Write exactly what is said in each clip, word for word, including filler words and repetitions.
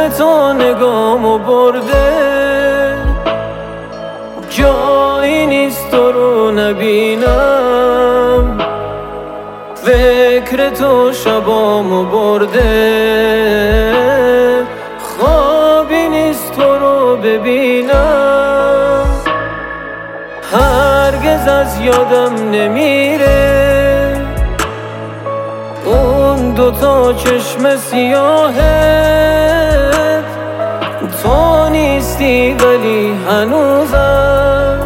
اسم تو نگامو برده، جایی نیست تو رو نبینم. فکر تو شبامو برده، خوابی نیست تو رو ببینم. هرگز از یادم نمیره اون دوتا چشم سیاهت. تو نیستی ولی هنوزم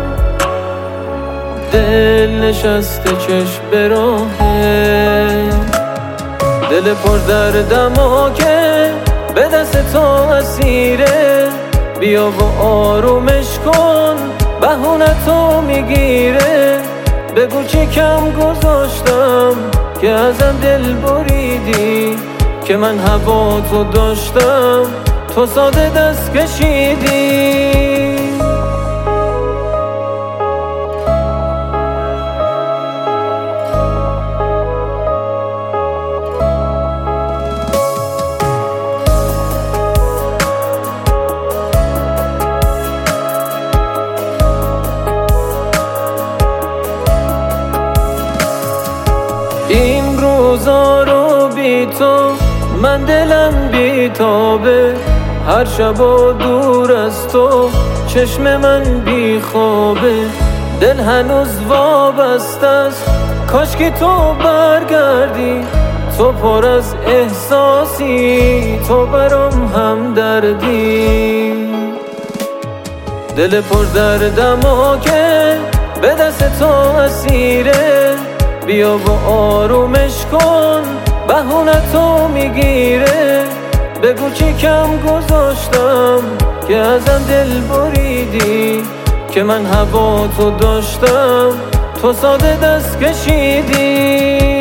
دل نشسته چشم به راهت. دل پر دردمو که به دست تو اسیره، بیا و آرومش کن بهونتو میگیره. بگو چی کم گذاشتم که ازم دل بریدی، که من هوا تو داشتم تو ساده دست کشیدی. این روزا رو بی تو من دلم بی تابه، هر شب و دور از تو چشم من بی خوابه. دل هنوز وابسته است کاش که تو برگردی، تو پر از احساسی تو برام همدردی. دل پر دردمو که به دست تو اسیره، بیا و آرومش کن بهونتو میگیره. بگو چی کم گذاشتم که ازم دل بریدی، که من هوا تو داشتم تو ساده دست کشیدی.